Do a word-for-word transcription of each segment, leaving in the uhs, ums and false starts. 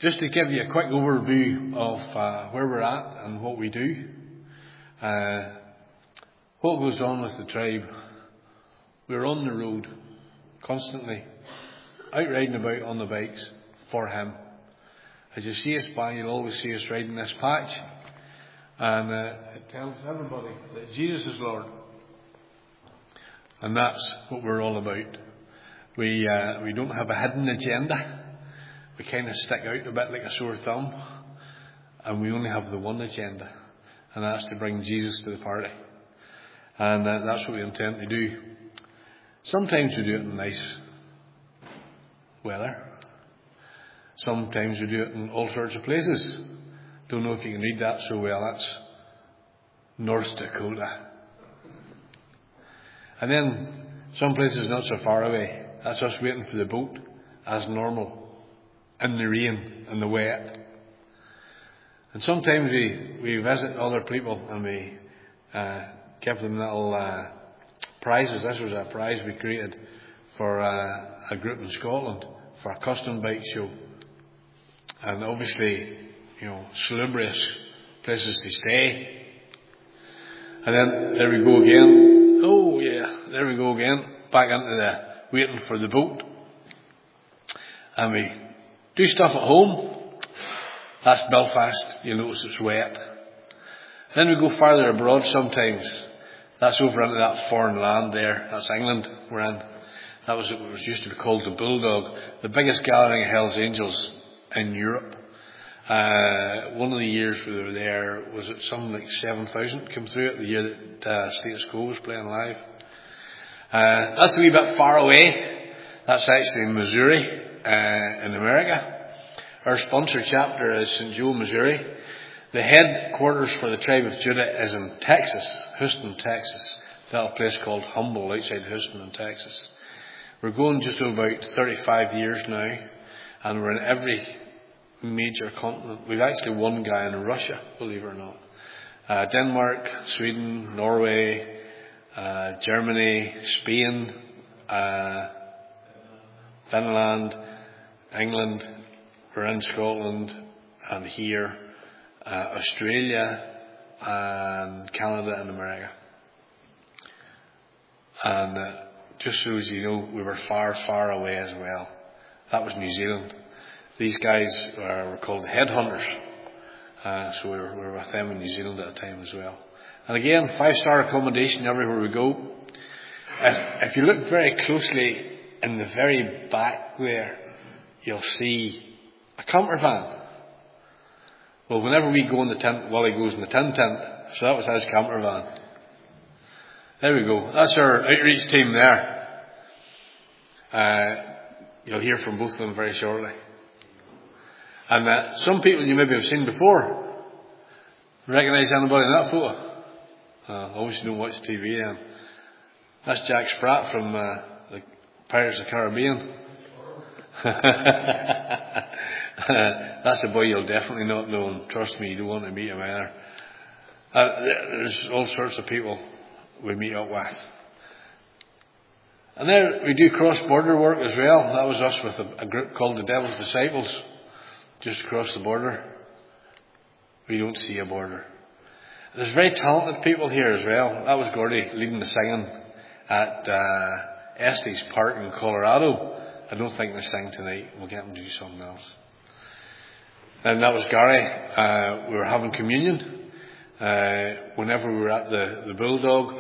Just to give you a quick overview of uh, where we're at and what we do. Uh, what goes on with the tribe? We're on the road constantly, out riding about on the bikes for Him. As you see us by, you'll always see us riding this patch. And uh, it tells everybody that Jesus is Lord. And that's what we're all about. We uh, we don't have a hidden agenda. We kind of stick out a bit like a sore thumb. And we only have the one agenda. And that's to bring Jesus to the party. And uh, that's what we intend to do. Sometimes we do it in nice weather. Sometimes we do it in all sorts of places. Don't know if you can read that so well. That's North Dakota. And then some places not so far away. That's us waiting for the boat as normal. In the rain and the wet. And sometimes we, we visit other people and we uh, give them little uh, prizes. This was a prize we created for uh, a group in Scotland for a custom bike show. And obviously, you know, salubrious places to stay. And then there we go again. Oh yeah, there we go again. Back into the waiting for the boat. And we do stuff at home. That's Belfast. You'll notice it's wet. Then we go farther abroad sometimes. That's over into that foreign land there. That's England we're in. That was what was used to be called the Bulldog. The biggest gathering of Hell's Angels in Europe. Uh, one of the years we were there, was it something like seven thousand came through it, the year that uh, Status Quo was playing live. Uh, that's a wee bit far away. That's actually in Missouri. Uh, in America. Our sponsor chapter is Saint Joe, Missouri. The headquarters for the tribe of Judah is in Texas, Houston, Texas. That little place called Humble outside Houston in Texas. We're going just about thirty-five years now, and we're in every major continent. We've actually one guy in Russia, believe it or not. Uh, Denmark, Sweden, Norway, uh, Germany, Spain, uh, Finland, England, we're in Scotland, and here, uh, Australia, and Canada, and America. And uh, just so as you know, we were far, far away as well. That was New Zealand. These guys were, were called the Headhunters. Uh, so we were, we were with them in New Zealand at the time as well. And again, five-star accommodation everywhere we go. If, if you look very closely in the very back there, you'll see a camper van. Well, whenever we go in the tent, Wally goes in the tin tent. So that was his camper van. There we go. That's our outreach team there. Uh, you'll hear from both of them very shortly. And uh, some people you maybe have seen before. Recognise anybody in that photo? Uh, obviously don't watch T V then. That's Jack Spratt from uh, the Pirates of the Caribbean. That's a boy you'll definitely not know, and trust me, you don't want to meet him either. Uh, there's all sorts of people we meet up with. And there we do cross-border work as well. That was us with a, a group called the Devil's Disciples, just across the border. We don't see a border. There's very talented people here as well. That was Gordy leading the singing at uh, Estes Park in Colorado. I don't think they sing tonight. We'll get them to do something else. And that was Gary. Uh, we were having communion. Uh, whenever we were at the, the Bulldog,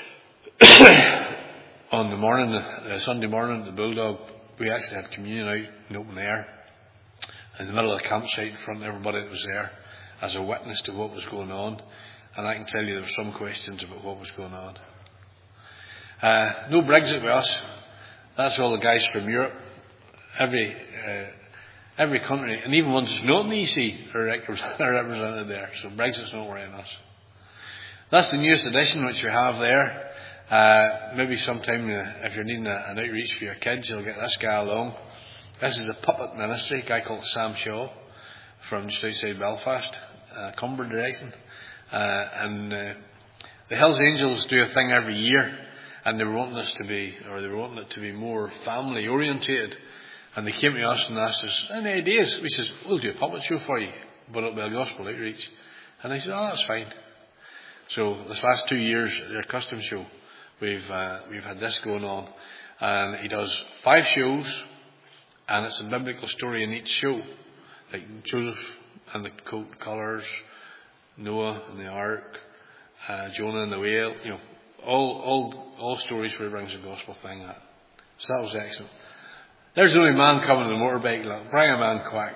on the morning, uh, Sunday morning at the Bulldog, we actually had communion out in open air. In the middle of the campsite in front of everybody that was there, as a witness to what was going on. And I can tell you there were some questions about what was going on. Uh, no Brexit with us. That's all the guys from Europe. Every uh, every country, and even ones not in the E C, are represented there. So Brexit's not worrying us. That's the newest edition which we have there. Uh, maybe sometime uh, if you're needing a, an outreach for your kids, you'll get this guy along. This is a puppet ministry, a guy called Sam Shaw from just outside Belfast, uh, Cumber direction. Uh, and uh, the Hells Angels do a thing every year, and they were wanting us to be, or they were wanting it to be more family orientated. And they came to us and asked us, any ideas? We says, we'll do a puppet show for you, but it'll be a gospel outreach. And they said, oh, that's fine. So this last two years, their custom show, we've uh, we've had this going on. And he does five shows, and it's a biblical story in each show. Like Joseph and the coat colours, Noah and the ark, uh, Jonah and the whale, you know, all all all stories where he brings the gospel thing at. So that was excellent. There's the only man coming on the motorbike. Look, bring him in quick.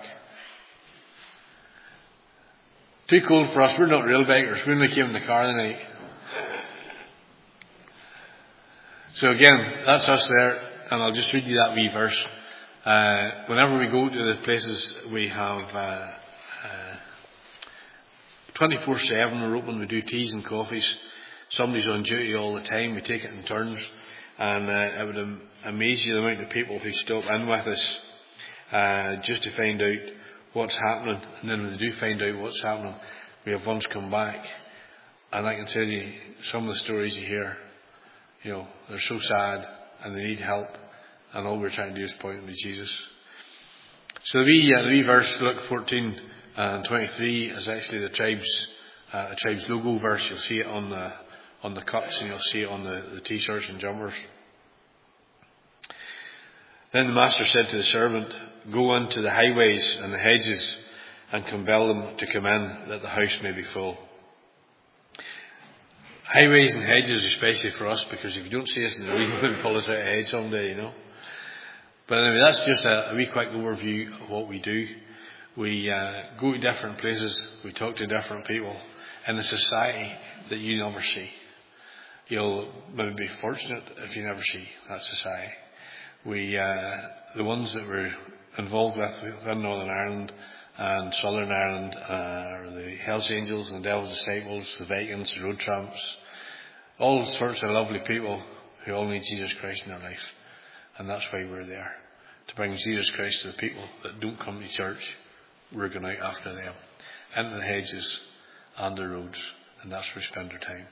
Too cold for us. We're not real bikers. We only came in the car tonight. So again, that's us there, and I'll just read you that wee verse. Uh, whenever we go to the places, we have uh, uh, twenty-four seven. We're open. We do teas and coffees. Somebody's on duty all the time. We take it in turns, and uh, it would am- amaze you the amount of people who stop in with us uh, just to find out what's happening. And then when they do find out what's happening, we have ones come back, and I can tell you some of the stories you hear. You know, they're so sad and they need help, and all we're trying to do is point them to Jesus. So the wee, uh, the wee verse, Luke fourteen and twenty-three, is actually the tribe's uh, the tribe's logo verse. You'll see it on the on the cuts, and you'll see it on the, the t-shirts and jumpers. Then the master said to the servant, "Go into the highways and the hedges, and compel them to come in, that the house may be full." Highways and hedges, especially for us, because if you don't see us in the road, maybe pull us out of hedge someday, you know. But anyway, that's just a, a wee quick overview of what we do. We uh, go to different places, we talk to different people in a society that you never see. You'll maybe be fortunate if you never see that society. We, uh, the ones that we're involved with within Northern Ireland and Southern Ireland uh, are the Hells Angels and the Devil's Disciples, the Vikings, the Road Tramps, all sorts of lovely people who all need Jesus Christ in their life. And that's why we're there, to bring Jesus Christ to the people that don't come to church. We're going out after them, into the hedges and the roads, and that's where we spend our time.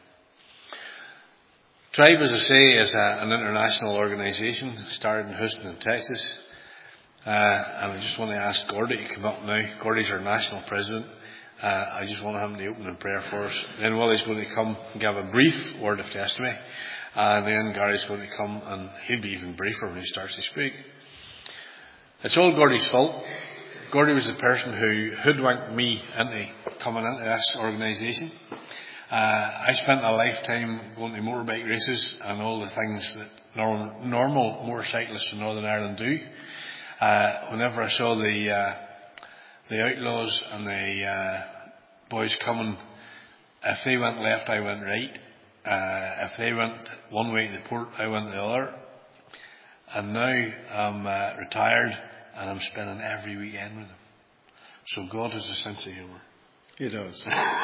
Tribe, as I say, is a, an international organisation started in Houston, Texas. Uh, and I just want to ask Gordy to come up now. Gordy's our national president. Uh, I just want him to open in prayer for us. Then Willie's going to come and give a brief word of testimony. And then Gary's going to come and he'll be even briefer when he starts to speak. It's all Gordy's fault. Gordy was the person who hoodwinked me into coming into this organisation. Uh, I spent a lifetime going to motorbike races and all the things that normal, normal motorcyclists in Northern Ireland do. Uh, whenever I saw the uh, the outlaws and the uh, boys coming, if they went left, I went right. Uh, if they went one way to the port, I went the other. And now I'm uh, retired and I'm spending every weekend with them. So God has a sense of humour. He does.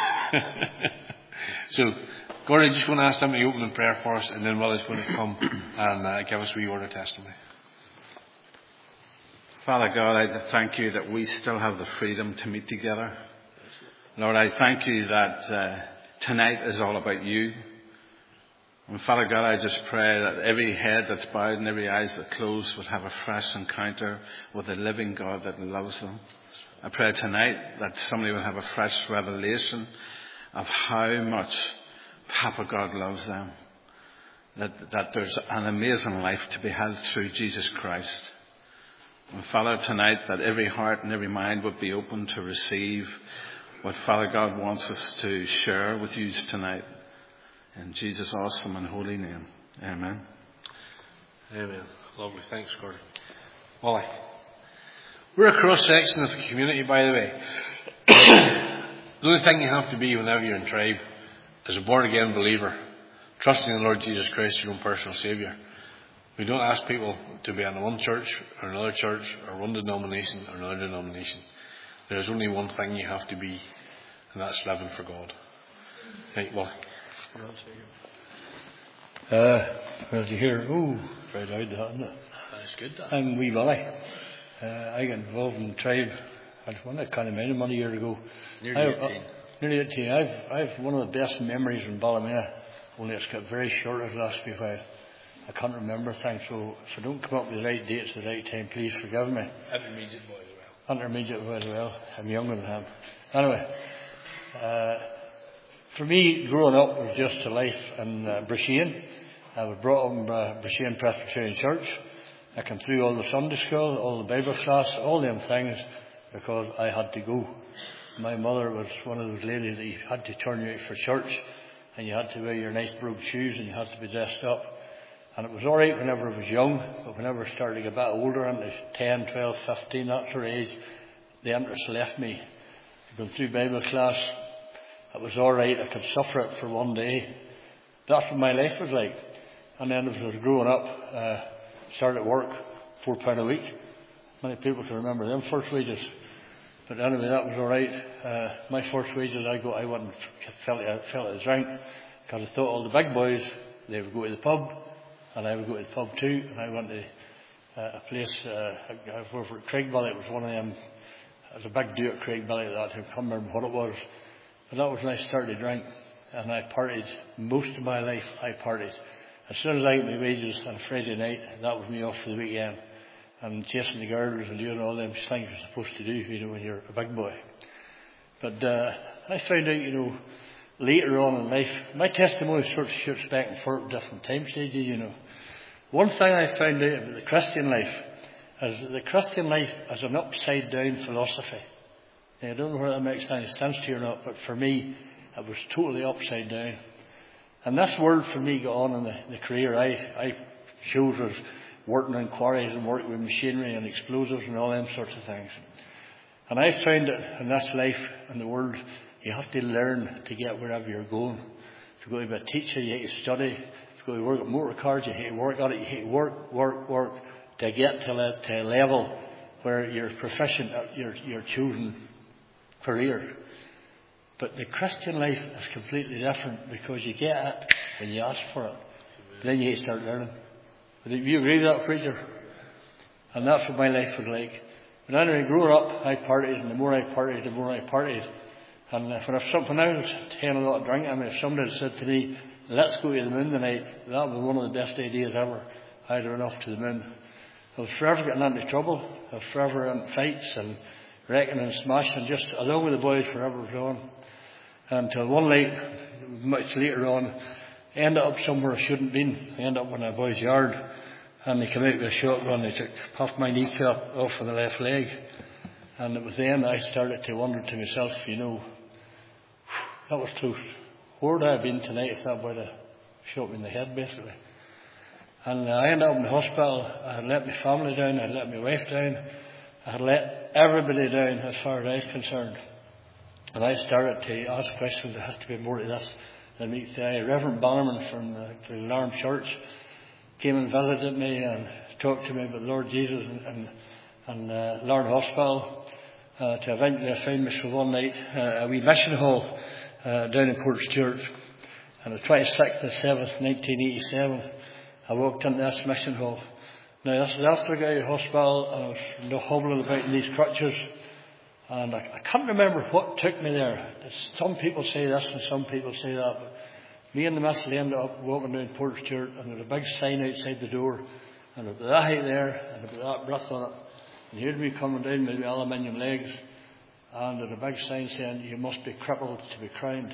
So, Gordon, I just want to ask somebody to open in prayer for us, and then Willie's going to come and uh, give us a wee word of testimony. Father God, I thank you that we still have the freedom to meet together. Lord, I thank you that uh, tonight is all about you. And Father God, I just pray that every head that's bowed and every eyes that closed would have a fresh encounter with the living God that loves them. I pray tonight that somebody will have a fresh revelation of how much Papa God loves them. That, that there's an amazing life to be had through Jesus Christ. And Father, tonight that every heart and every mind would be open to receive what Father God wants us to share with you tonight. In Jesus' awesome and holy name. Amen. Amen. Lovely. Thanks, Gordon. Wally. We're a cross-section of the community, by the way. The only thing you have to be whenever you're in Tribe is a born-again believer, trusting in the Lord Jesus Christ, your own personal Saviour. We don't ask people to be in one church or another church or one denomination or another denomination. There's only one thing you have to be, and that's living for God. Right, Wally. Uh, well, you hear, ooh, right out that, isn't it? That's good, that. I'm wee Willie. Uh, I got involved in Tribe. I won a kind of amount of money a year ago. Nearly I, eighteen. Uh, nearly eighteen. I've, I've one of the best memories in Ballymena, only it's got very short, it last me a while. I can't remember things, so if I don't come up with the right dates at the right time, please forgive me. Intermediate boy as well. Intermediate boy as well. I'm younger than him. Anyway, uh, for me, growing up was just a life in uh, Brisbane. I was brought up in uh, Brisbane Presbyterian Church. I came through all the Sunday school, all the Bible class, all them things, because I had to go. My mother was one of those ladies that you had to turn you out for church, and you had to wear your nice brogue shoes, and you had to be dressed up. And it was all right whenever I was young, but whenever I started to get a bit older, into ten, twelve, fifteen, that sort of age, the interest left me. Going through Bible class, it was all right. I could suffer it for one day. That's what my life was like. And then as I was growing up, uh, started work, four pound a week. Many people can remember them first wages. But anyway, that was all right. Uh, my first wages, I go, I went and felt it, felt it a drink, because I thought all the big boys, they would go to the pub, and I would go to the pub too. And I went to uh, a place, uh, I was over at Craigbally. It was one of them. It was a big do at Craigbally at that time. I can't remember what it was. But that was when I started to drink. And I partied. Most of my life, I partied. As soon as I got my wages on a Friday night, that was me off for the weekend. And chasing the girls and doing all them things you're supposed to do, you know, when you're a big boy. But uh, I found out, you know, later on in life, my testimony sort of shoots back and forth at different time stages, you know. One thing I found out about the Christian life is that the Christian life is an upside down philosophy. Now, I don't know whether that makes any sense to you or not, but for me, it was totally upside down. And this world for me got on in the, the career I, I chose was working in quarries and working with machinery and explosives and all them sorts of things. And I found that in this life, in the world, you have to learn to get wherever you're going. If you're going to be a teacher, you have to study. If you're going to work at motor cars, you have to work at it. You have to work, work, work to get to a, to a level where you're proficient at your, your chosen career. But the Christian life is completely different, because you get it when you ask for it. Then you have to start learning. Do you agree with that, preacher? And that's what my life was like. But anyway, growing up, I partied, and the more I partied, the more I partied. And if, when, I, when I was taking a lot of drink, I mean, if somebody had said to me, let's go to the moon tonight, that was one of the best ideas ever. I'd run off to the moon. I was forever getting into trouble. I was forever in fights and wrecking and smashing, just along with the boys forever was on. Until one night, much later on, I ended up somewhere I shouldn't have been. I ended up in a boy's yard, and they came out with a shotgun. They took half my kneecap off of the left leg. And it was then I started to wonder to myself, you know, that was close. Where would I have been tonight if that would have shot me in the head, basically? And I ended up in the hospital. I had let my family down. I had let my wife down. I had let everybody down as far as I was concerned. And I started to ask questions. There has to be more to this than meets the eye. Reverend Bannerman from the, the Alarm Church came and visited me and talked to me about Lord Jesus and, and, and uh, Lord Hospital. Uh, to eventually find me for one night uh, a wee mission hall uh, down in Port Stewart. And the twenty-sixth of the seventh, nineteen eighty-seven, I walked into this mission hall. Now, this is after I got out of hospital, and I was you know, hobbling about in these crutches. And I, I can't remember what took me there. Some people say this and some people say that. But me and the missus ended up walking down Port Stewart, and there was a big sign outside the door. And about that height there, and about that breadth on it. And here's me coming down with the aluminium legs. And there's a big sign saying, you must be crippled to be crowned.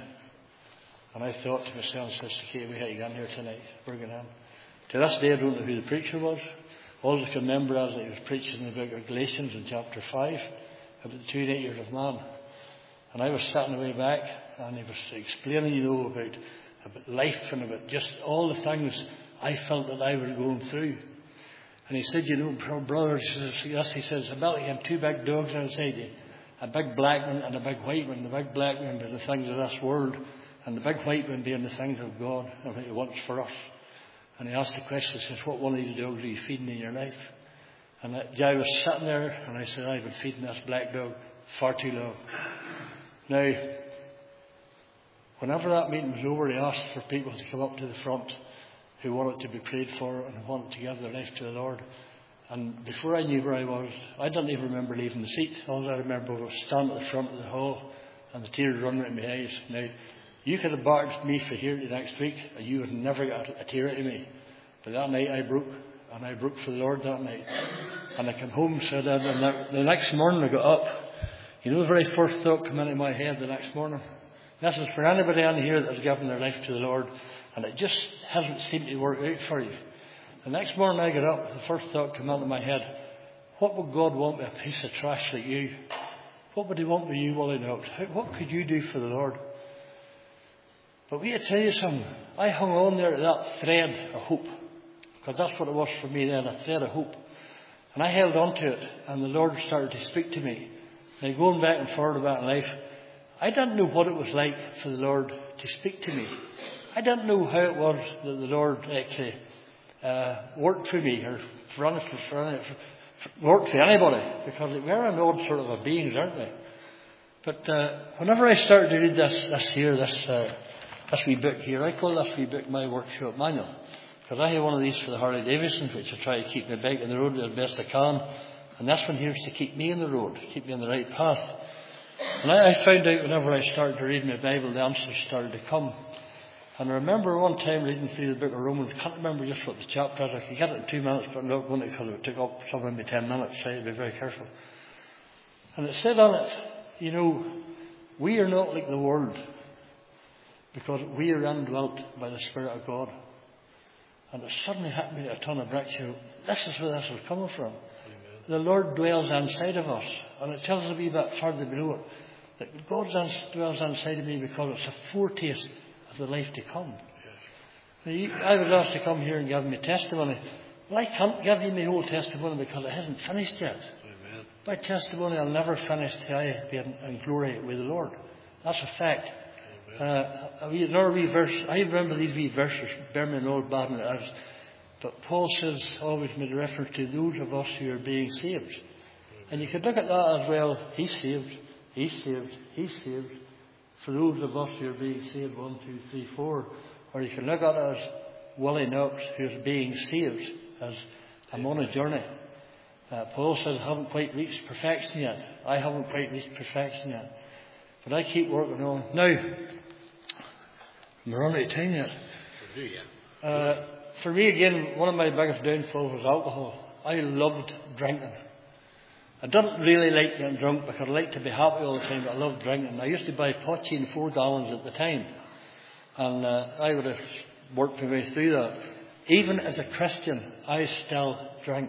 And I thought to myself, Sister Kate, we had to get in here tonight. We're going in. To this day, I don't know who the preacher was. All I can remember is that he was preaching the book of Galatians in chapter five. About the two natures of man. And I was sitting way back, and he was explaining, you know, about, about life and about just all the things I felt that I was going through. And he said, you know, brother, he says, yes, he says, about him, two big dogs outside you. A big black one and a big white one. The big black one being the things of this world, and the big white one being the things of God and what he wants for us. And he asked the question, he says, what one of these dogs are you feeding in your life? And I was sitting there, and I said, I've been feeding this black dog far too long. Now, whenever that meeting was over, he asked for people to come up to the front who wanted to be prayed for and wanted to give their life to the Lord. And before I knew where I was, I didn't even remember leaving the seat. All I remember was standing at the front of the hall, and the tears running out of my eyes. Now, you could have barked me for here to next week, and you would never get a tear out of me. But that night I broke, and I broke for the Lord that night. And I came home, said that, and the, the next morning I got up. You know, the very first thought came into my head the next morning. This is for anybody in here that's given their life to the Lord, and it just hasn't seemed to work out for you. The next morning I got up, the first thought came into my head, what would God want with a piece of trash like you? What would He want with you, Willie Knox? What could you do for the Lord? But we tell you something, I hung on there to that thread of hope, because that's what it was for me then, a thread of hope. And I held on to it, and the Lord started to speak to me. Now, going back and forward about in life, I didn't know what it was like for the Lord to speak to me. I didn't know how it was that the Lord actually uh, worked for me, or for honest, for, for, for, worked for anybody, because we're an odd sort of a beings, aren't we? But uh, whenever I started to read this, this here, this uh, this wee book here, I call this wee book my workshop manual, because I have one of these for the Harley Davidson, which I try to keep my bike on the road as best I can, and this one here is to keep me on the road, keep me on the right path. And I, I found out whenever I started to read my Bible, the answers started to come. And I remember one time reading through the book of Romans, I can't remember just what the chapter is. I could get it in two minutes, but I'm not going to, because it took up somewhere maybe ten minutes, so I had to be very careful. And it said on it, you know, we are not like the world, because we are indwelt by the Spirit of God. And it suddenly hit me a ton of bricks. You know, this is where this was coming from. Amen. The Lord dwells inside of us. And it tells us a wee bit further below it that God dwells inside of me because it's a foretaste of the life to come. Yes. Now, you, I was asked to come here and give me testimony. Well, I can't give you my whole testimony because it hasn't finished yet. Amen. My testimony will never finish till I be in, in glory with the Lord. That's a fact. Uh, another wee verse, I remember these wee verses, bear me an old bad in it is, but Paul says, always made reference to those of us who are being saved. And you could look at that as well, he's saved, he's saved, he's saved. For those of us who are being saved, one, two, three, four. Or you can look at it as Willie Knox, who is being saved, as I'm on a journey. Uh, Paul says, I haven't quite reached perfection yet. I haven't quite reached perfection yet. But I keep working on. Now, we're on out of time yet. Uh, for me, again, one of my biggest downfalls was alcohol. I loved drinking. I didn't really like getting drunk because I liked to be happy all the time, but I loved drinking. I used to buy potty in four gallons at the time. And uh, I would have worked my way through that. Even as a Christian, I still drank.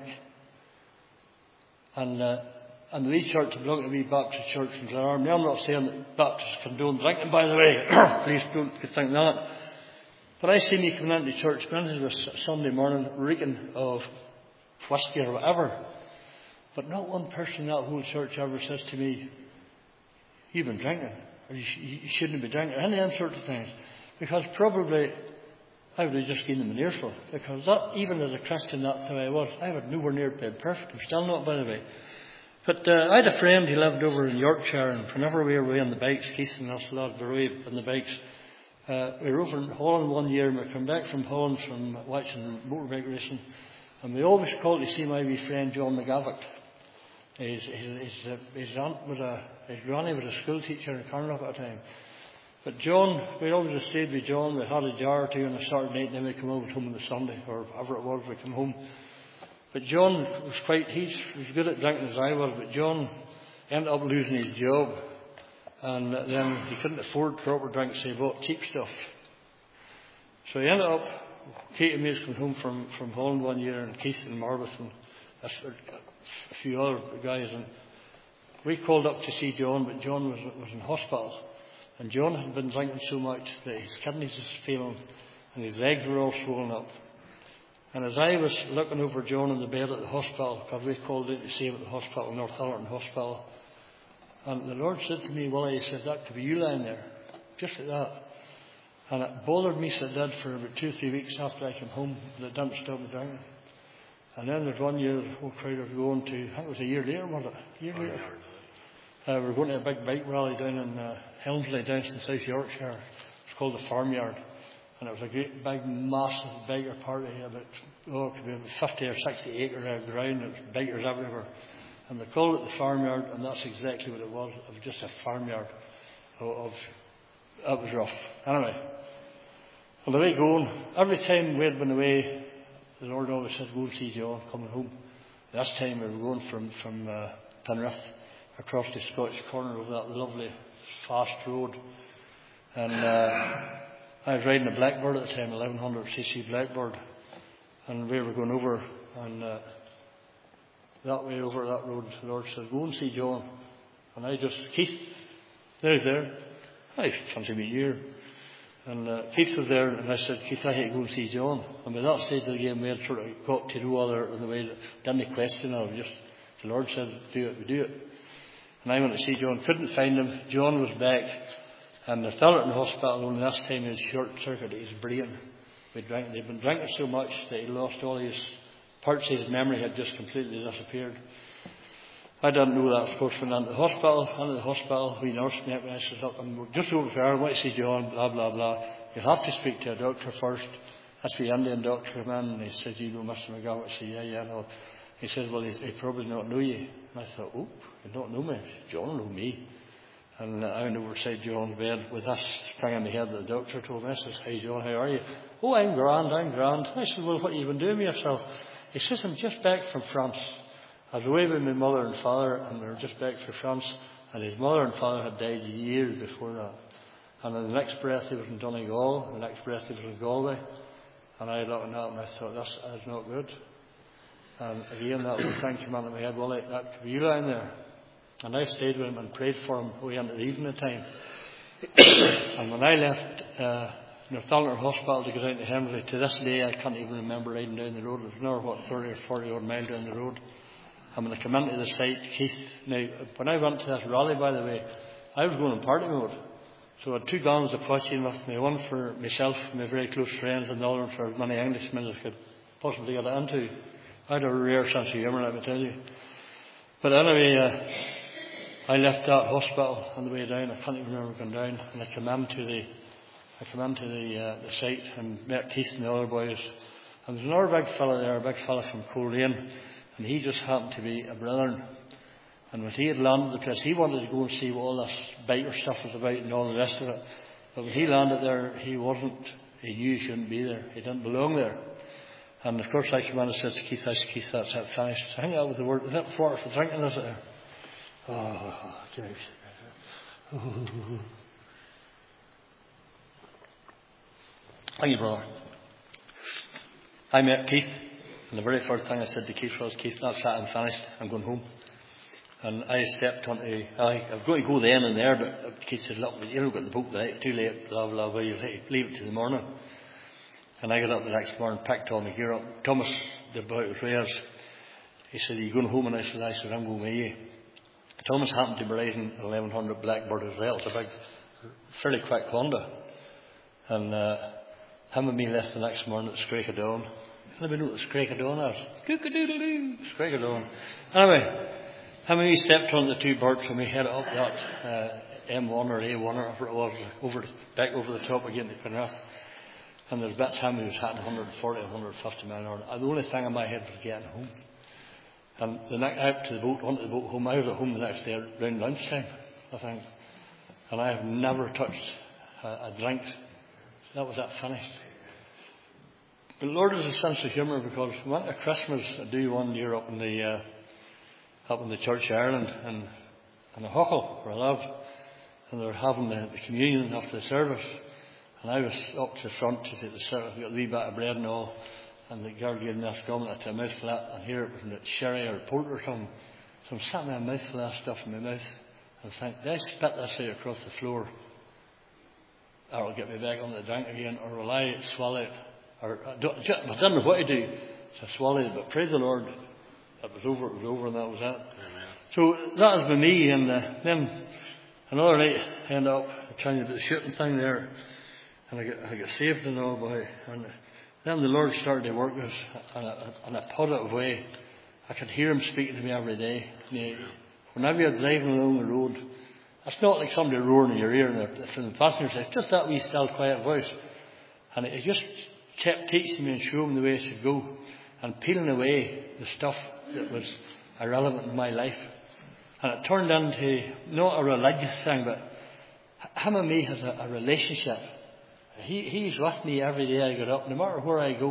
And uh, And the wee church, I belong to the wee Baptist church in Glenarm. Now, I'm not saying that Baptists condone drinking, by the way. Please don't think that. But I see me coming into church, going into a Sunday morning, reeking of whiskey or whatever. But not one person in that whole church ever says to me, you've been drinking, or you, sh- you shouldn't be drinking, or any of them sorts of things. Because probably I would have just given them an earful. Because that, even as a Christian, that's how I was. I was nowhere near being perfect. I'm still not, by the way. But uh, I had a friend, he lived over in Yorkshire, and whenever we were away on the bikes, Keith and us, lads were away on the bikes, uh, we were over in Holland one year, and we came back from Holland from watching motorbike racing, and we always called to see my wee friend John McGavick. His, his, his, uh, his aunt was a, his granny was a school teacher in Carnock at the time. But John, we always stayed with John, we had a jar or two on a Saturday night, and then we'd come over home on the Sunday, or whatever it was, we'd come home. But John was quite, he's as good at drinking as I was, but John ended up losing his job. And then he couldn't afford proper drinks, so he bought cheap stuff. So he ended up, Kate and me came home from, from Holland one year, and Keith and Marvis and a, a few other guys. And we called up to see John, but John was, was in hospital. And John had been drinking so much that his kidneys was failing, and his legs were all swollen up. And as I was looking over John in the bed at the hospital, because we called in to see him at the hospital, Northallerton Hospital, and the Lord said to me, Willie, he said, that could be you lying there, just like that. And it bothered me, so it did, for about two or three weeks after I came home, that it didn't stop me drinking. And then there's one year, the whole crowd was going to, I think it was a year later, was it? A year later. Uh, we were going to a big bike rally down in uh, Helmsley, down in South Yorkshire. It's called the Farmyard. And it was a great, big, massive biker party, about, oh, it could be about fifty or sixty acres of ground. There was bikers everywhere. And they called it the Farmyard, and that's exactly what it was. It was just a farmyard of, of it was rough. Anyway, well, the way going, every time we'd been away, the Lord always said, go and see John coming home. This time we were going from, from uh, Penrith across the Scottish corner over that lovely fast road. And uh, I was riding a Blackbird at the time, eleven hundred c c Blackbird. And we were going over, and uh, that way over that road, the Lord said, go and see John. And I just, Keith, there's there. I fancy me here. And uh, Keith was there, and I said, Keith, I hate to go and see John. And by that stage of the game, we had sort of got to know other in the way that didn't question. I was just, the Lord said, do it, we do it. And I went to see John, couldn't find him. John was back, and they fell in the hospital. Only last time he had short circuited his brain. We drank, they'd been drinking so much that he lost all his parts of his memory had just completely disappeared. I didn't know that, of course, when I went to the hospital. I went to the hospital, we nursed me up, and I said, look, I'm just over there, I want to see John, blah, blah, blah. You'll have to speak to a doctor first. That's the Indian doctor, man. And he said, you know, Mister McGowan? I said, yeah, yeah, no. He said, well, he, he probably not know you. And I thought, oh, he don't know me. John will know me. And uh, I went over beside John's bed with this spring in my head that the doctor told me. I said, hey, John, how are you? Oh, I'm grand, I'm grand. I said, well, what have you been doing with yourself? He says, I'm just back from France. I was away with my mother and father, and we were just back from France, and his mother and father had died years before that. And in the next breath he was in Donegal, and the next breath he was in Galway. And I looked at that and I thought, this is not good. And again, that little thing came into my head, well, that could be you lying there. And I stayed with him and prayed for him way into the evening time. And when I left uh, Northallerton Hospital to go down to Hemsley, to this day I can't even remember riding down the road. It was another, what, thirty or forty odd mile down the road. And when I came into the site, Keith, now, when I went to this rally, by the way, I was going in party mode. So I had two gallons of potching with me, one for myself, my very close friends, and the other one for as many Englishmen as I could possibly get into. I had a rare sense of humour, let me tell you. But anyway, uh, I left that hospital on the way down. I can't even remember going down. And I came into the, I came into the, uh, the site and met Keith and the other boys. And there's another big fella there, a big fella from Coleraine. And he just happened to be a brethren. And when he had landed the place, he wanted to go and see what all this biker stuff was about and all the rest of it. But when he landed there, he wasn't, he knew he shouldn't be there. He didn't belong there. And of course I came in and said to Keith, I said, Keith, that's it, finished. I think that was the word, is that for for drinking, is it? Oh, jeez. Oh. Thank you, brother. I met Keith. And the very first thing I said to Keith was, Keith, that's it, I'm finished, I'm going home. And I stepped onto, I, I was going to go then and there, but Keith said, look, you don't got the boat tonight, too late, blah, blah, blah, you'll leave it to the morning. And I got up the next morning, picked all my gear up. Thomas, the boy was rares, he said, are you going home? And I said, I said, I'm going with you. Thomas happened to be riding an eleven hundred Blackbird as well. It's a big, fairly quick Honda. And uh, him and me left the next morning at the Scraik of Dawn. Let me know what the Scraik of Dawn is. Cook-a-doodle-doo, Scraik of Dawn. Anyway, how many stepped on the two birds when we headed up that uh, M one or A one or whatever it was, over, back over the top again to Penrith. And there's bits how many was hitting one forty, one fifty mile an hour. The only thing in my head was getting home. And the next out to the boat, onto the boat home, I was at home the next day around lunchtime, I think. And I have never touched a, a drink. So that was that finished. But the Lord has a sense of humour, because we went to Christmas I do one year up in the uh, up in the Church of Ireland and in the Huckle where I live, and they were having the, the communion after the service, and I was up to the front to take the service, got a wee bit of bread and all, and the girl gave me this gum and I took a mouthful of it, and here it was in sherry or port or something. So I'm sitting with a mouthful of that stuff in my mouth and I think, did I spit this out across the floor, or it'll get me back on the drink again, or will I swallow it? Or, I, don't, I didn't know what to do, so I swallowed it, but praise the Lord, it was over, it was over, and that was it. Amen. So that was with me, and uh, then another night I ended up trying to do the shooting thing there, and I got, I got saved and all, boy, and then the Lord started to work with us in a, in a positive way. I could hear Him speaking to me every day. He, whenever you're driving along the road, it's not like somebody roaring in your ear and from the passenger side, it's just that wee still quiet voice. And it just kept teaching me and showing me the way I should go, and peeling away the stuff that was irrelevant in my life. And it turned into not a religious thing, but Him and me has a, a relationship. He, he's with me every day I get up. No matter where I go,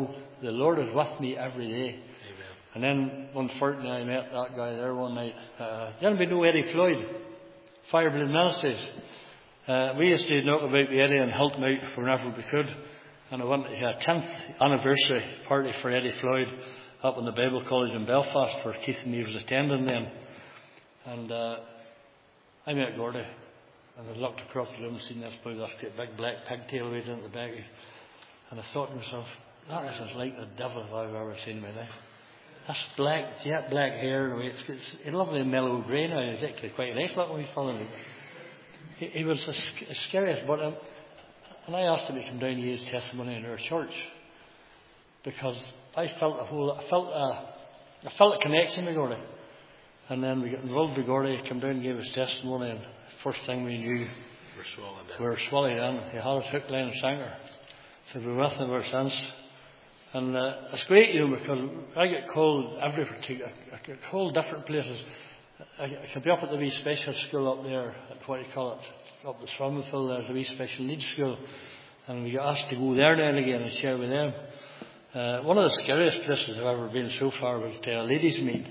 the Lord is with me every day. Amen. And then one fortnight I met that guy there one night. Uh, then we know Eddie Floyd, Fireblade Ministries. Uh, we used to knock about with Eddie and help him out whenever we could. And I went to a tenth anniversary party for Eddie Floyd up in the Bible College in Belfast, where Keith and me was attending then. And uh, I met Gordy, and I looked across the room and seen this boy, this great big black pigtail right into the back. And I thought to myself, that isn't like the devil I've ever seen in my life. That's black, jet black hair. It's, it's a lovely mellow grey now. It's actually quite nice looking when he's following me. He, he was the scariest, but um, and I asked him to come down to his testimony in our church, because I felt a whole, I felt a, I felt a connection with Gordy. And then we got involved with Gordy. He came down and gave his testimony, and first thing we knew, We're swallowed in. we were swallowed in. He had us hook, line and sinker. So we've been with him ever since. And uh, it's great, you know, because I get called everywhere. I get called different places. I, I can be up at the wee special school up there, at what do you call it, up the Swaminville. There's a wee special needs school, and we get asked to go there now and again and share with them. Uh, one of the scariest places I've ever been so far was to a ladies' meet.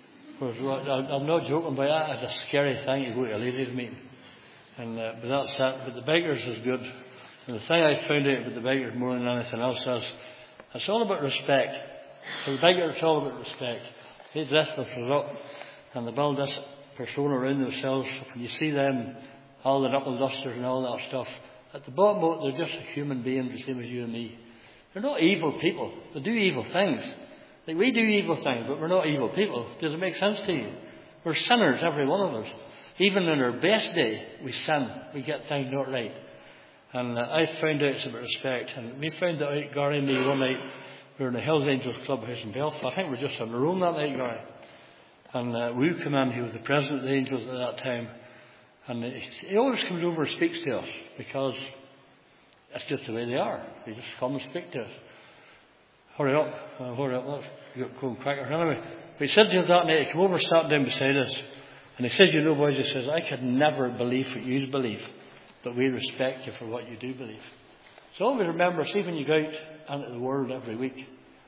I'm not joking, but that is a scary thing to go to a ladies' meeting. And uh, but that's that. But the bikers is good. And the thing I found out about the bikers more than anything else is, it's all about respect. For the bikers, it's all about respect. They dress themselves up and they build this persona around themselves. When you see them, all the knuckle dusters and all that stuff, at the bottom of it, they're just a human being, the same as you and me. They're not evil people. They do evil things. Like we do evil things, but we're not evil people. Does it make sense to you? We're sinners, every one of us. Even in our best day, we sin. We get things not right. And uh, I found out it's about respect. And we found that out, Gary and me, one night. We were in the Hells Angels Clubhouse in Belfast. I think we were just on our own that night, Gary. And uh, Wu came in. He was the president of the Angels at that time. And he, he always comes over and speaks to us, because that's just the way they are. They just come and speak to us. Hurry up. Uh, hurry up. Let's get going quicker. Anyway, but he said to us that night, he came over, sat down beside us. And he says, you know, boys, he says, I could never believe what you believe, but we respect you for what you do believe. So always remember, see when you go out into the world every week,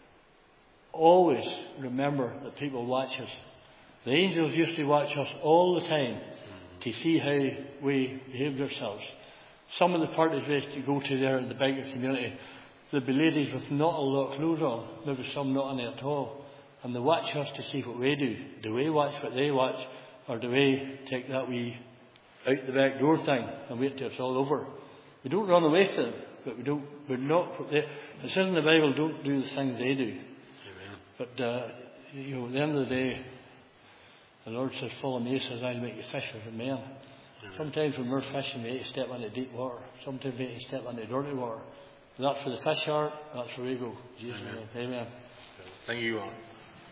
always remember that people watch us. The angels used to watch us all the time to see how we behaved ourselves. Some of the parties we used to go to there in the biker community, there'd be ladies with not a lot of clothes on, maybe some not on at all. And they watch us to see what we do. Do we watch what they watch? Or do we take that wee out the back door thing and wait till it's all over? We don't run away from them, but we don't, we're not, they, it says in the Bible, don't do the things they do. Amen. But, uh, you know, at the end of the day, the Lord says, follow me, he says, I'll make you fishers of men. Amen. Sometimes when we're fishing, we need to step into deep water. Sometimes we need to step into dirty water. And that's where the fish are, that's where we go. Jesus' name. Amen. Thank you all.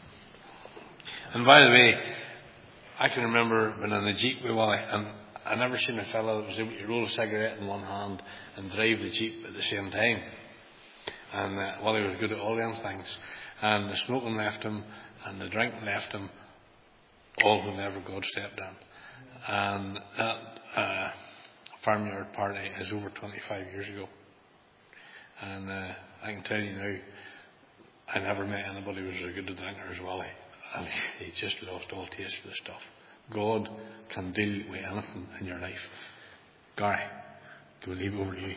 And by the way, I can remember when in the Jeep with Wally, and I never seen a fellow that was able to roll a cigarette in one hand and drive the Jeep at the same time. And uh, Wally was good at all them things. And the smoking left him, and the drinking left him, all whenever God stepped in. And that uh, farmyard party is over twenty-five years ago. And uh, I can tell you now, I never met anybody who was as good a drinker as Wally. And he just lost all taste for the stuff. God can deal with anything in your life. Gary, can we leave it over to you?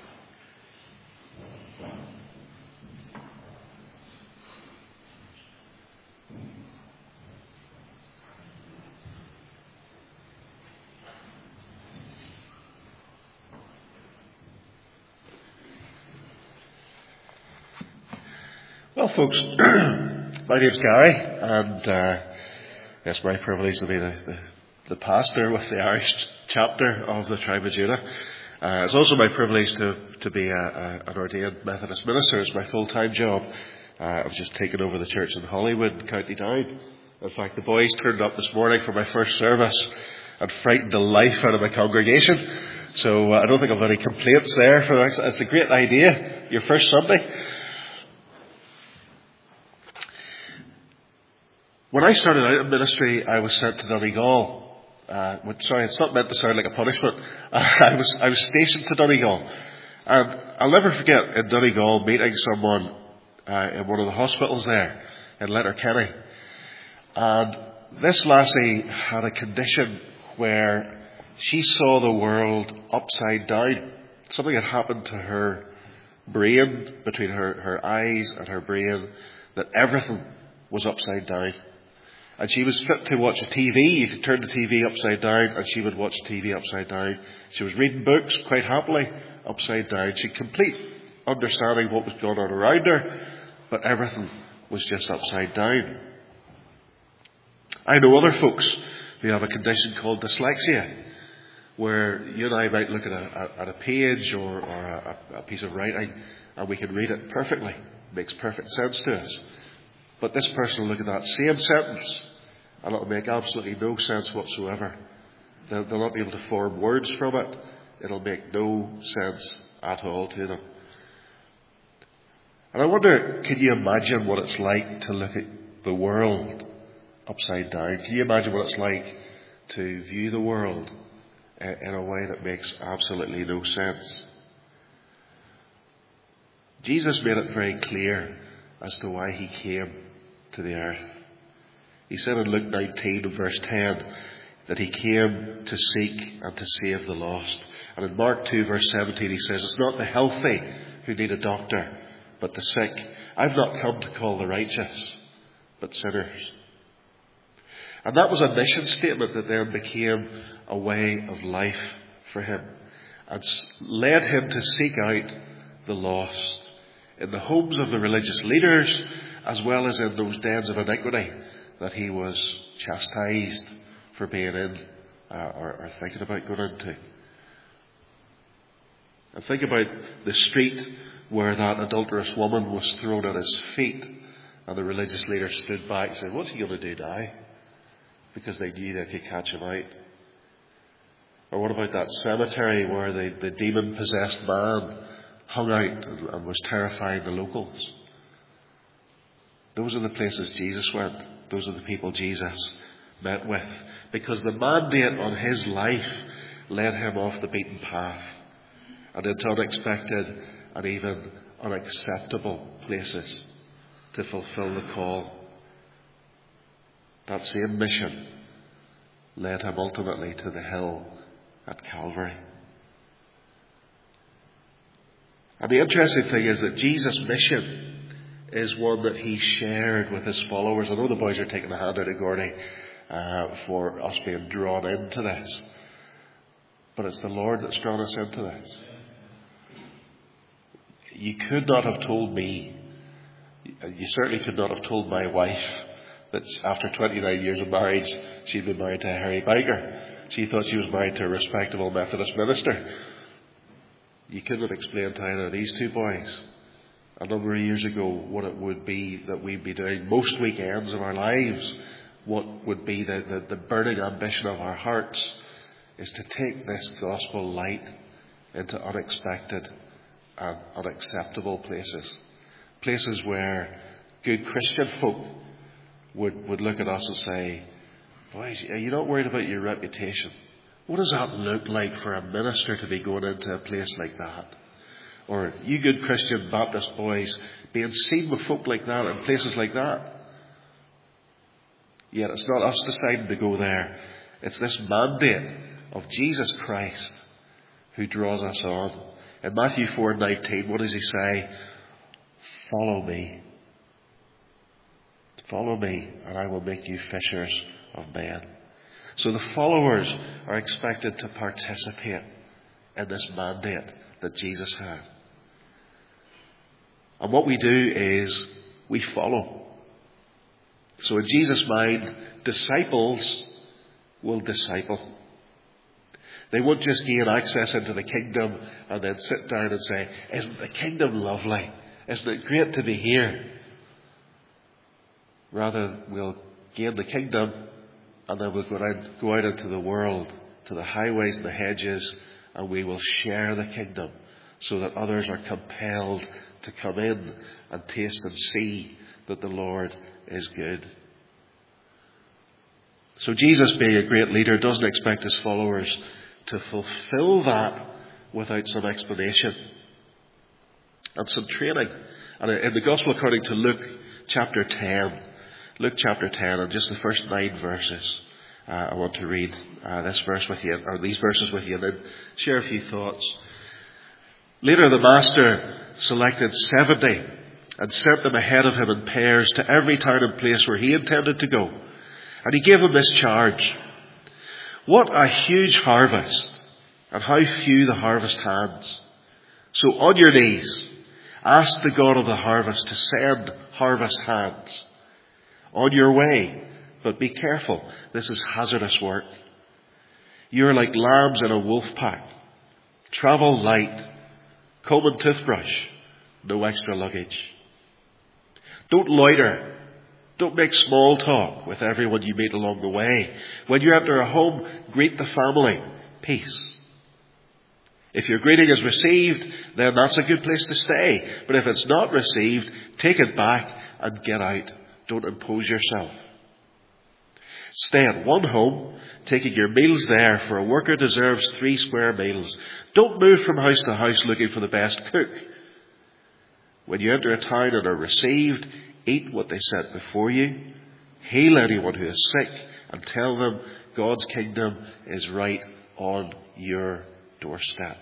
Well, folks, my name's Gary, and uh, it's my privilege to be the, the, the pastor with the Irish chapter of the Tribe of Judah. Uh, it's also my privilege to, to be a, a, an ordained Methodist minister. It's my full-time job. Uh, I've just taken over the church in Hollywood, County Down. In fact, the boys turned up this morning for my first service and frightened the life out of my congregation. So uh, I don't think I've any complaints there. For that. It's a great idea, your first Sunday. When I started out in ministry, I was sent to Donegal. Uh, sorry, it's not meant to sound like a punishment. Uh, I was I was stationed to Donegal. And I'll never forget in Donegal meeting someone uh, in one of the hospitals there in Letterkenny. And this lassie had a condition where she saw the world upside down. Something had happened to her brain, between her, her eyes and her brain, that everything was upside down. And she was fit to watch a T V. You could turn the T V upside down and she would watch the T V upside down. She was reading books quite happily upside down. She had complete understanding of what was going on around her, but everything was just upside down. I know other folks who have a condition called dyslexia, where you and I might look at a, at a page or, or a, a piece of writing and we can read it perfectly. It makes perfect sense to us. But this person will look at that same sentence and it will make absolutely no sense whatsoever. They'll, they'll not be able to form words from it. It'll make no sense at all to them. And I wonder, can you imagine what it's like to look at the world upside down? Can you imagine what it's like to view the world in a way that makes absolutely no sense? Jesus made it very clear as to why he came to the earth. He said in Luke nineteen and verse ten that he came to seek and to save the lost. And in Mark two verse seventeen he says, it's not the healthy who need a doctor, but the sick. I've not come to call the righteous, but sinners. And that was a mission statement that then became a way of life for him and led him to seek out the lost in the homes of the religious leaders, as well as in those dens of iniquity that he was chastised for being in uh, or, or thinking about going into. And think about the street where that adulterous woman was thrown at his feet, and the religious leaders stood back and said, what's he going to do now? Because they knew they could catch him out. Or what about that cemetery where the, the demon-possessed man hung out and, and was terrifying the locals? Those are the places Jesus went. Those are the people Jesus met with. Because the mandate on his life led him off the beaten path and into unexpected and even unacceptable places to fulfill the call. That same mission led him ultimately to the hill at Calvary. And the interesting thing is that Jesus' mission is one that he shared with his followers. I know the boys are taking a hand out of Gordy uh, for us being drawn into this. But it's the Lord that's drawn us into this. You could not have told me, you certainly could not have told my wife that after twenty-nine years of marriage, she'd been married to a hairy biker. She thought she was married to a respectable Methodist minister. You couldn't have explained to either of these two boys a number of years ago what it would be that we'd be doing most weekends of our lives. What would be the, the, the burning ambition of our hearts is to take this gospel light into unexpected and unacceptable places. Places where good Christian folk would, would look at us and say, boys, are you not worried about your reputation? What does that look like for a minister to be going into a place like that? Or you good Christian Baptist boys being seen with folk like that in places like that? Yet it's not us deciding to go there. It's this mandate of Jesus Christ who draws us on. In Matthew four nineteen, what does he say? Follow me. Follow me, and I will make you fishers of men. So the followers are expected to participate in this mandate that Jesus had. And what we do is we follow. So in Jesus' mind, disciples will disciple. They won't just gain access into the kingdom and then sit down and say, isn't the kingdom lovely? Isn't it great to be here? Rather, we'll gain the kingdom and then we'll go out, go out into the world, to the highways and the hedges, and we will share the kingdom so that others are compelled to come in and taste and see that the Lord is good. So Jesus, being a great leader, doesn't expect his followers to fulfill that without some explanation and some training And in the Gospel according to Luke chapter ten, Luke chapter ten, and just the first nine verses, uh, I want to read uh, this verse with you, or these verses with you, and then share a few thoughts. Later the Master selected seventy and sent them ahead of him in pairs to every town and place where he intended to go. And he gave them this charge: what a huge harvest, and how few the harvest hands. So on your knees, ask the God of the harvest to send harvest hands. On your way, but be careful, this is hazardous work. You are like lambs in a wolf pack. Travel light, comb and toothbrush, no extra luggage. Don't loiter. Don't make small talk with everyone you meet along the way. When you enter a home, greet the family. Peace. If your greeting is received, then that's a good place to stay. But if it's not received, take it back and get out. Don't impose yourself. Stay at one home, taking your meals there, for a worker deserves three square meals. Don't move from house to house looking for the best cook. When you enter a town and are received, eat what they set before you. Heal anyone who is sick and tell them God's kingdom is right on your doorstep.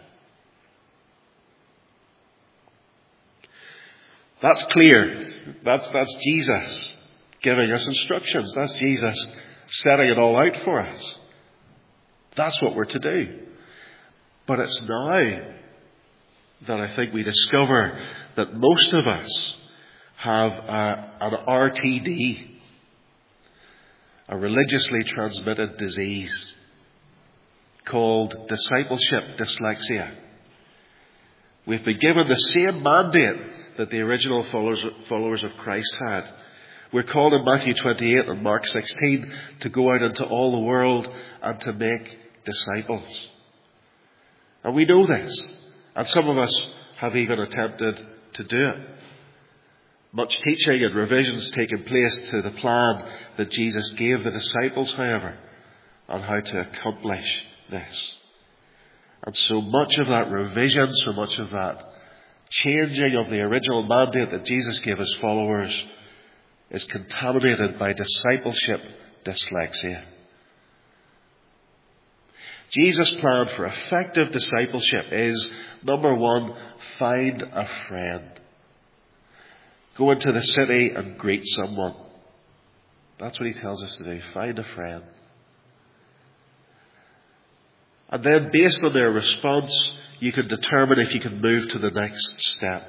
That's clear. That's, that's Jesus giving us instructions. That's Jesus setting it all out for us. That's what we're to do. But it's now that I think we discover that most of us have a, an R T D, a religiously transmitted disease called discipleship dyslexia. We've been given the same mandate that the original followers, followers of Christ had. We're called in Matthew twenty-eight and Mark sixteen to go out into all the world and to make disciples. And we know this. And some of us have even attempted to do it. Much teaching and revisions taking place to the plan that Jesus gave the disciples, however, on how to accomplish this. And so much of that revision, so much of that changing of the original mandate that Jesus gave his followers is contaminated by discipleship dyslexia. Jesus' plan for effective discipleship is, number one, find a friend. Go into the city and greet someone. That's what he tells us to do. Find a friend. And then, based on their response, you can determine if you can move to the next step.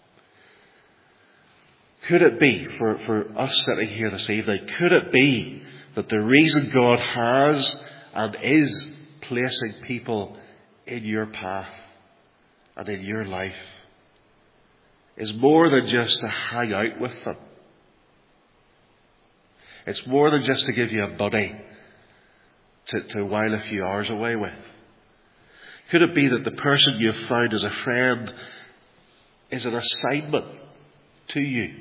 Could it be, for, for us sitting here this evening, could it be that the reason God has and is placing people in your path and in your life is more than just to hang out with them? It's more than just to give you a buddy to, to while a few hours away with. Could it be that the person you've found as a friend is an assignment to you?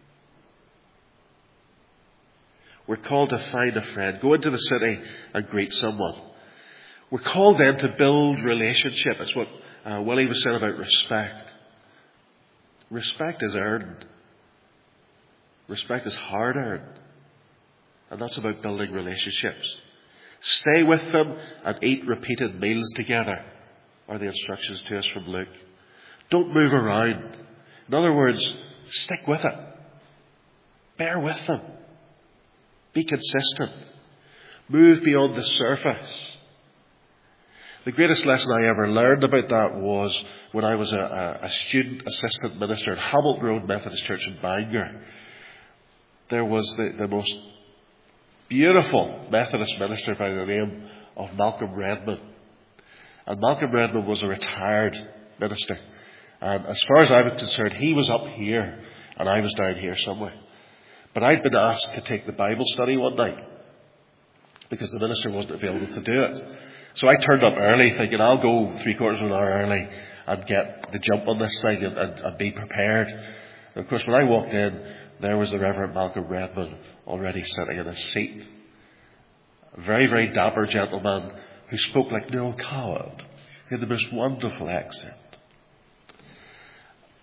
We're called to find a friend, go into the city and greet someone. We're called then to build relationship. That's what uh, Willie was saying about respect. Respect is earned. Respect is hard earned. And that's about building relationships. Stay with them and eat repeated meals together, are the instructions to us from Luke. Don't move around. In other words, stick with it. Bear with them. Be consistent. Move beyond the surface. The greatest lesson I ever learned about that was when I was a, a student assistant minister at Hamilton Road Methodist Church in Bangor. There was the, the most beautiful Methodist minister by the name of Malcolm Redman. And Malcolm Redman was a retired minister. And as far as I was concerned, he was up here and I was down here somewhere. But I'd been asked to take the Bible study one night because the minister wasn't available to do it. So I turned up early thinking I'll go three quarters of an hour early and get the jump on this thing and, and, and be prepared. And of course, when I walked in, there was the Reverend Malcolm Redman already sitting in his seat. A very, very dapper gentleman who spoke like Noel Coward. He had the most wonderful accent.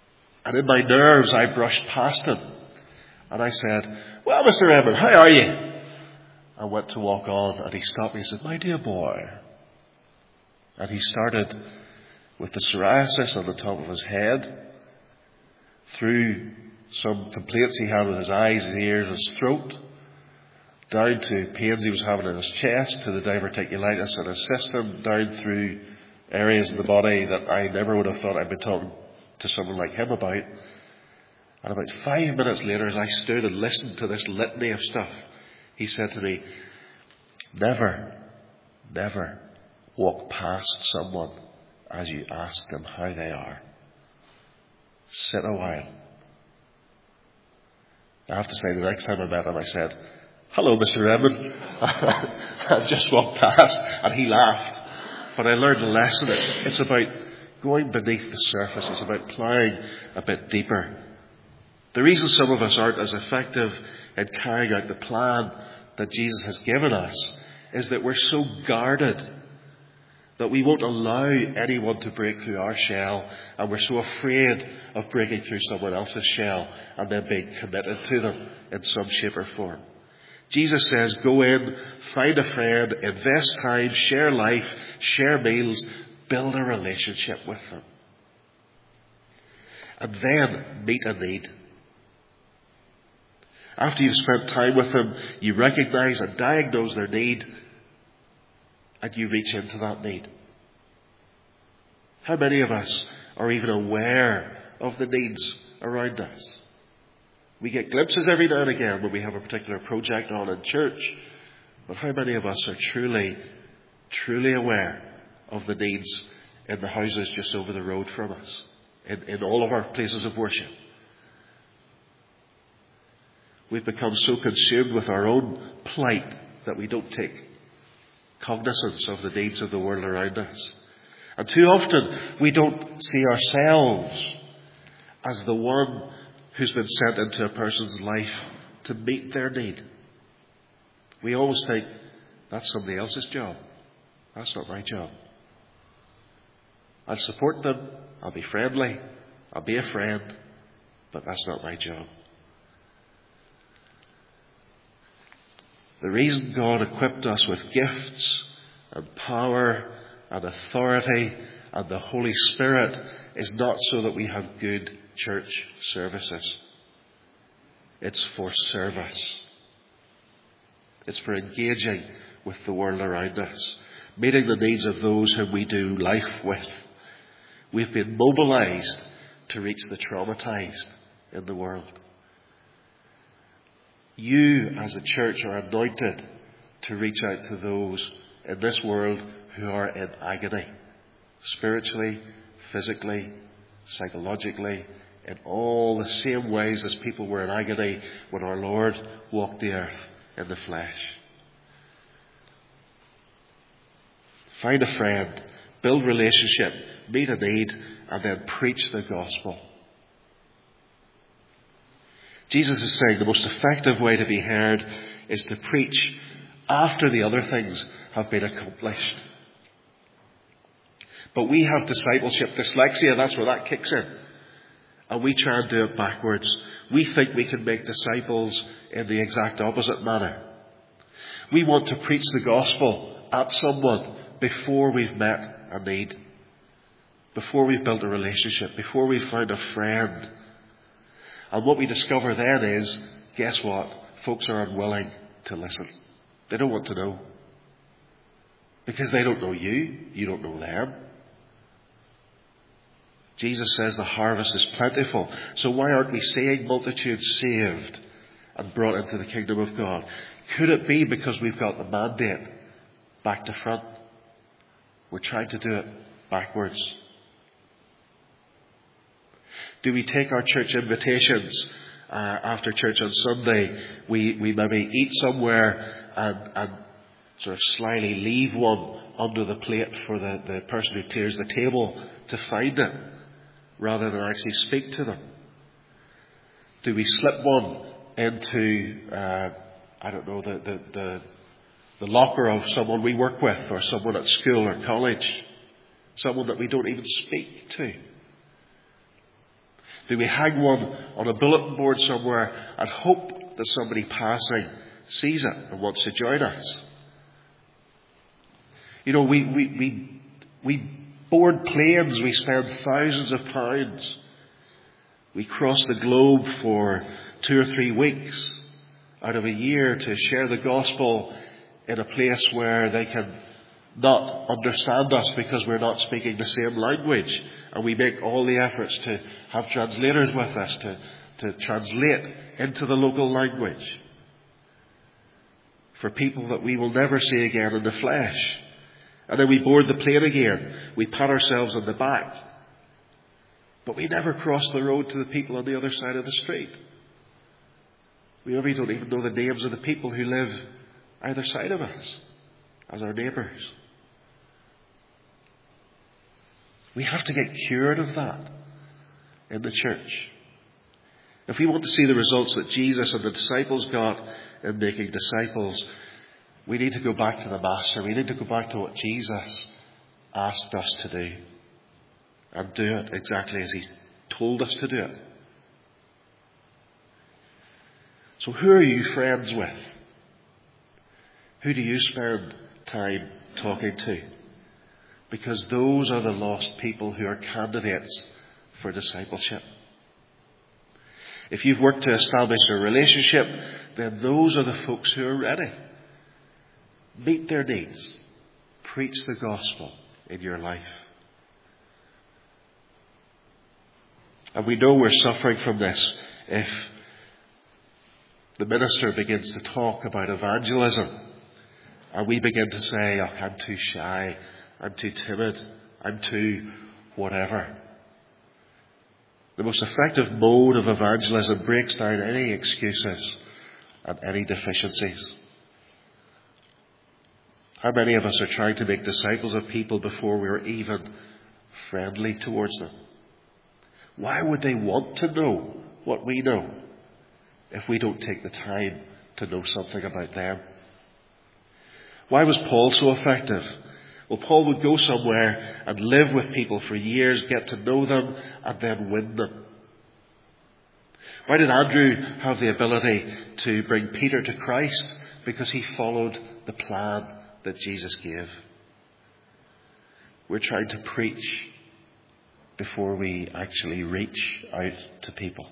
And in my nerves, I brushed past him. And I said, "Well, Mister Edmund, how are you?" I went to walk on, and he stopped me and said, "My dear boy." And he started with the psoriasis on the top of his head, through some complaints he had with his eyes, his ears, his throat, down to pains he was having in his chest, to the diverticulitis in his system, down through areas of the body that I never would have thought I'd be talking to someone like him about. And about five minutes later, as I stood and listened to this litany of stuff, he said to me, "Never, never walk past someone as you ask them how they are. Sit a while." I have to say, the next time I met him, I said, "Hello, Mister Edmund." I just walked past, and he laughed. But I learned a lesson. It's about going beneath the surface. It's about ploughing a bit deeper. The reason some of us aren't as effective in carrying out the plan that Jesus has given us is that we're so guarded that we won't allow anyone to break through our shell, and we're so afraid of breaking through someone else's shell and then being committed to them in some shape or form. Jesus says, go in, find a friend, invest time, share life, share meals, build a relationship with them. And then meet a need. After you've spent time with them, you recognize and diagnose their need, and you reach into that need. How many of us are even aware of the needs around us? We get glimpses every now and again when we have a particular project on in church, but how many of us are truly, truly aware of the needs in the houses just over the road from us, in, in all of our places of worship? We've become so consumed with our own plight that we don't take cognizance of the needs of the world around us. And too often we don't see ourselves as the one who's been sent into a person's life to meet their need. We always think, that's somebody else's job. That's not my job. I'll support them, I'll be friendly, I'll be a friend, but that's not my job. The reason God equipped us with gifts and power and authority and the Holy Spirit is not so that we have good church services. It's for service. It's for engaging with the world around us, meeting the needs of those whom we do life with. We've been mobilized to reach the traumatized in the world. You, as a church, are anointed to reach out to those in this world who are in agony, spiritually, physically, psychologically, in all the same ways as people were in agony when our Lord walked the earth in the flesh. Find a friend, build relationship, meet a need, and then preach the gospel. Jesus is saying the most effective way to be heard is to preach after the other things have been accomplished. But we have discipleship dyslexia, that's where that kicks in. And we try and do it backwards. We think we can make disciples in the exact opposite manner. We want to preach the gospel at someone before we've met a need, before we've built a relationship, before we've found a friend. And what we discover then is, guess what? Folks are unwilling to listen. They don't want to know. Because they don't know you. You don't know them. Jesus says the harvest is plentiful. So why aren't we seeing multitudes saved and brought into the kingdom of God? Could it be because we've got the mandate back to front? We're trying to do it backwards. Do we take our church invitations uh, after church on Sunday? We, we maybe eat somewhere and, and sort of slyly leave one under the plate for the, the person who clears the table to find it, rather than actually speak to them? Do we slip one into, uh, I don't know, the, the, the, the locker of someone we work with, or someone at school or college, someone that we don't even speak to? Do we hang one on a bulletin board somewhere and hope that somebody passing sees it and wants to join us? You know, we, we, we, we board planes, we spend thousands of pounds. We cross the globe for two or three weeks out of a year to share the gospel in a place where they can not understand us because we're not speaking the same language. And we make all the efforts to have translators with us to, to translate into the local language for people that we will never see again in the flesh. And then we board the plane again. We pat ourselves on the back. But we never cross the road to the people on the other side of the street. We maybe don't even know the names of the people who live either side of us as our neighbours. We have to get cured of that in the church. If we want to see the results that Jesus and the disciples got in making disciples, we need to go back to the Master. We need to go back to what Jesus asked us to do and do it exactly as He told us to do it. So who are you friends with? Who do you spend time talking to? Because those are the lost people who are candidates for discipleship. If you've worked to establish a relationship, then those are the folks who are ready. Meet their needs. Preach the gospel in your life. And we know we're suffering from this if the minister begins to talk about evangelism and we begin to say, oh, I'm too shy, I'm too timid, I'm too whatever. The most effective mode of evangelism breaks down any excuses and any deficiencies. How many of us are trying to make disciples of people before we're even friendly towards them? Why would they want to know what we know if we don't take the time to know something about them? Why was Paul so effective? Well, Paul would go somewhere and live with people for years, get to know them, and then win them. Why did Andrew have the ability to bring Peter to Christ? Because he followed the plan that Jesus gave. We're trying to preach before we actually reach out to people.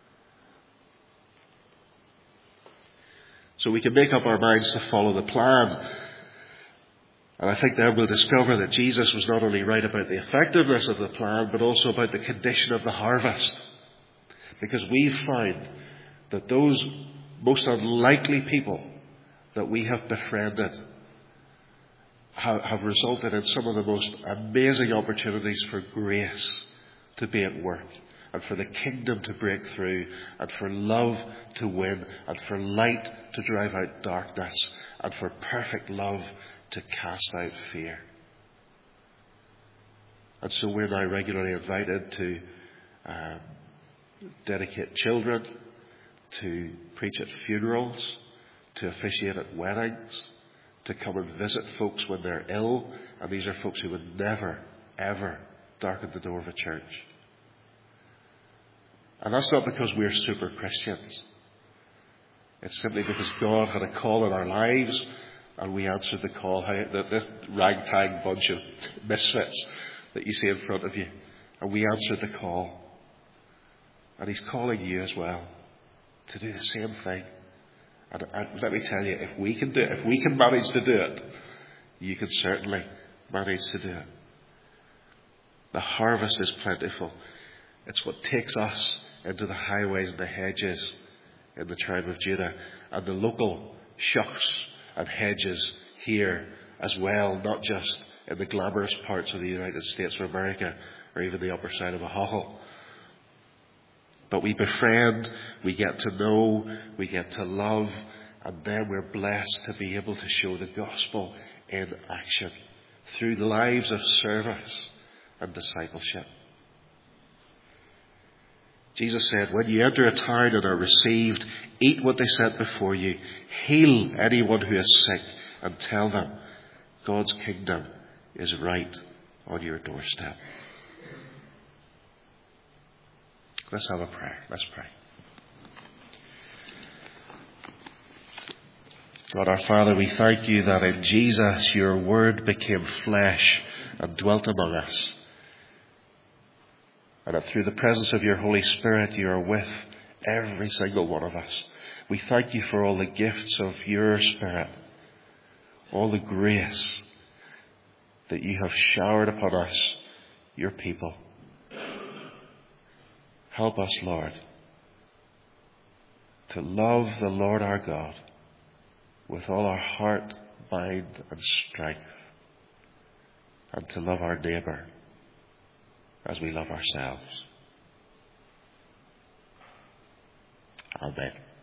So we can make up our minds to follow the plan. And I think then we'll discover that Jesus was not only right about the effectiveness of the plan, but also about the condition of the harvest. Because we've found that those most unlikely people that we have befriended have, have resulted in some of the most amazing opportunities for grace to be at work, and for the kingdom to break through, and for love to win, and for light to drive out darkness, and for perfect love to cast out fear. And so we're now regularly invited to um, dedicate children, to preach at funerals, to officiate at weddings, to come and visit folks when they're ill. And these are folks who would never, ever darken the door of a church. And that's not because we're super Christians. It's simply because God had a call in our lives, and we answered the call. How, this ragtag bunch of misfits that you see in front of you. And we answered the call. And He's calling you as well to do the same thing. And, and let me tell you, if we can do it, if we can manage to do it, you can certainly manage to do it. The harvest is plentiful. It's what takes us into the highways and the hedges in the tribe of Judah, and the local shucks and hedges here as well, not just in the glamorous parts of the United States of America or even the upper side of a hoggle. But we befriend, we get to know, we get to love, and then we're blessed to be able to show the gospel in action through the lives of service and discipleship. Jesus said, when you enter a town and are received, eat what they set before you, heal anyone who is sick, and tell them God's kingdom is right on your doorstep. Let's have a prayer. Let's pray. God our Father, we thank you that in Jesus your word became flesh and dwelt among us. And that through the presence of your Holy Spirit you are with every single one of us. We thank you for all the gifts of your Spirit, all the grace that you have showered upon us, your people. Help us, Lord, to love the Lord our God with all our heart, mind and strength, and to love our neighbour as we love ourselves. Amen.